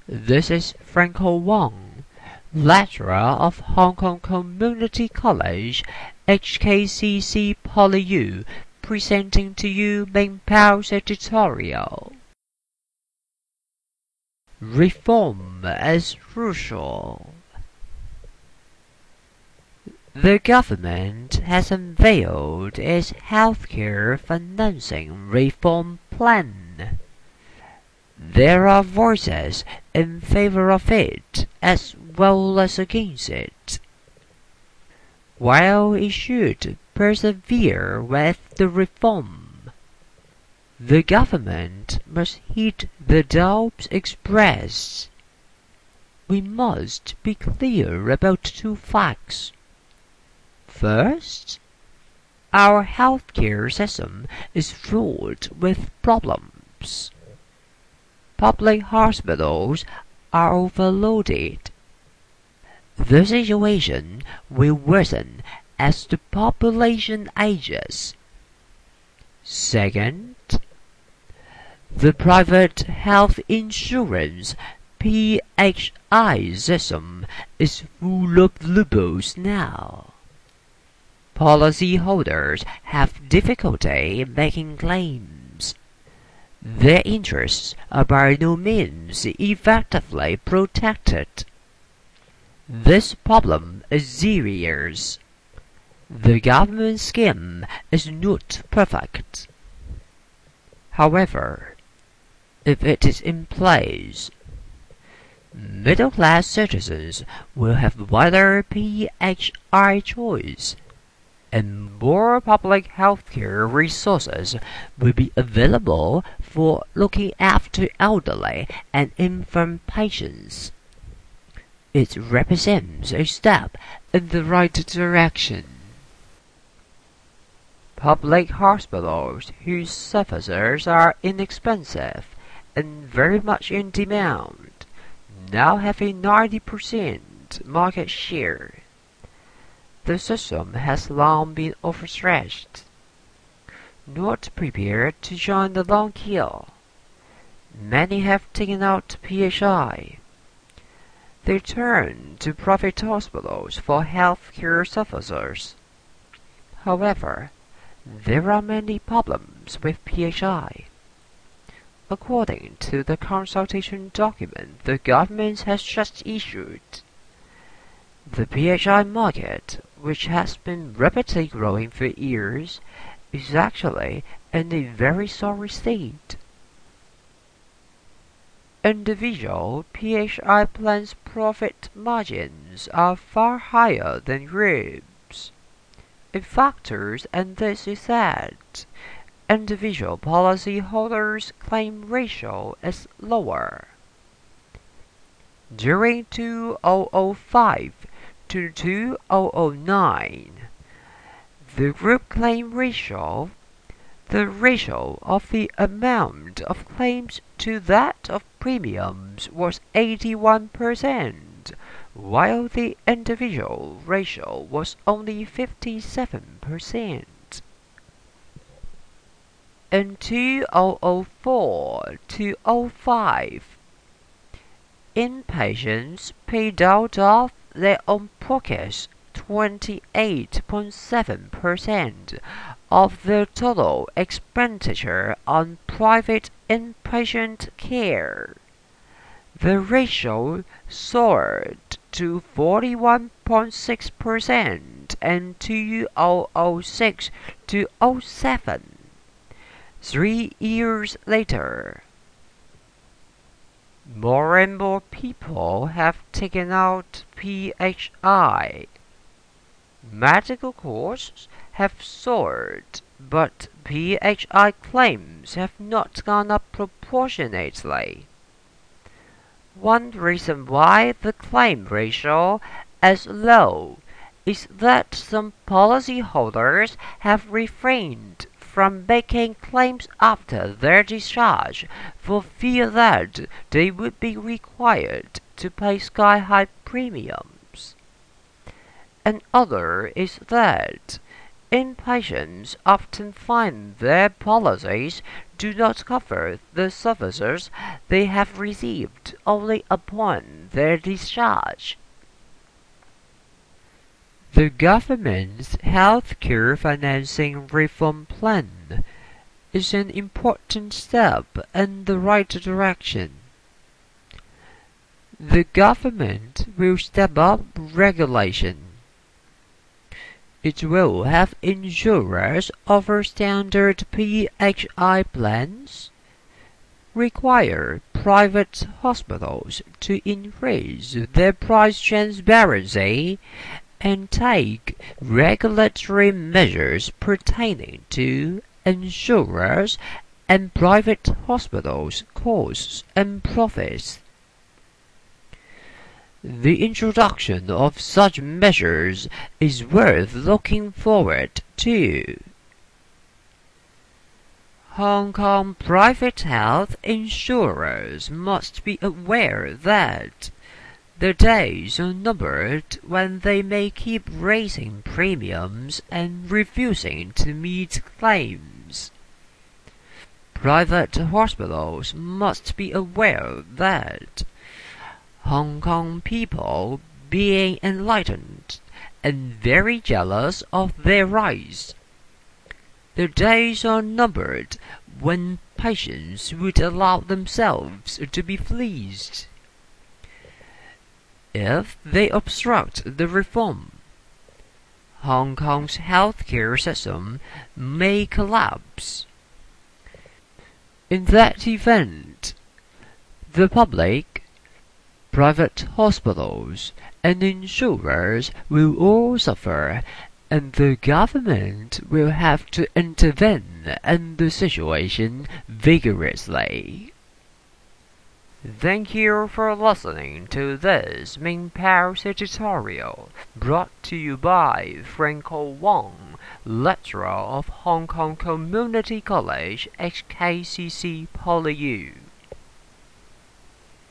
This is Franco Wong, lecturer of Hong Kong Community College, HKCC PolyU, presenting to you Ming Pao's editorial. Reform is crucial. The government has unveiled its healthcare financing reform plan. There are voices in favor of it as well as against it. While it should persevere with the reform, the government must heed the doubts expressed. We must be clear about two facts. First, our healthcare system is fraught with problems. Public hospitals are overloaded. The situation will worsen as the population ages. Second, the private health insurance PHI system is full of loopholes now. Policyholders have difficulty making claims. Their interests are by no means effectively protected. This problem is serious. The government scheme is not perfect. However, if it is in place, middle-class citizens will have wider PHI choice, and more public healthcare resources will be available for looking after elderly and infirm patients. It represents a step in the right direction. Public hospitals whose services are inexpensive and very much in demand now have a 90% market share. The system has long been overstretched, not prepared to join the long queue. Many have taken out PHI. They turn to private hospitals for healthcare services. However, there are many problems with PHI. According to the consultation document the government has just issued, the PHI market, which has been rapidly growing for years, is actually in a very sorry state. Individual PHI plans' profit margins are far higher than groups. A factor in this is that individual policyholders' claim ratio is lower. During 2005 to 2009, the group claim ratio, the ratio of the amount of claims to that of premiums, was 81%, while the individual ratio was only 57%. In 2004 to 2005, inpatients paid out of their own pockets 28.7% of their total expenditure on private inpatient care. The ratio soared to 41.6% in 2006 to 2007. 3 years later, more and more people have taken out PHI. Medical costs have soared, but PHI claims have not gone up proportionately. One reason why the claim ratio is low is that some policyholders have refrained from making claims after their discharge for fear that they would be required to pay sky-high premiums. Another is that inpatients often find their policies do not cover the services they have received only upon their discharge. The government's healthcare financing reform plan is an important step in the right direction. The government will step up regulation. It will have insurers offer standard PHI plans, require private hospitals to increase their price transparency, and take regulatory measures pertaining to insurers and private hospitals' costs and profits. The introduction of such measures is worth looking forward to. Hong Kong private health insurers must be aware that their days are numbered when they may keep raising premiums and refusing to meet claims. Private hospitals must be aware that Hong Kong people, being enlightened and very jealous of their rights, their days are numbered when patients would allow themselves to be fleeced. If they obstruct the reform, Hong Kong's healthcare system may collapse. In that event, the public, private hospitals, and insurers will all suffer, and the government will have to intervene in the situation vigorously. Thank you for listening to this Ming Pao's editorial, brought to you by Franco Wong, lecturer of Hong Kong Community College, HKCC PolyU.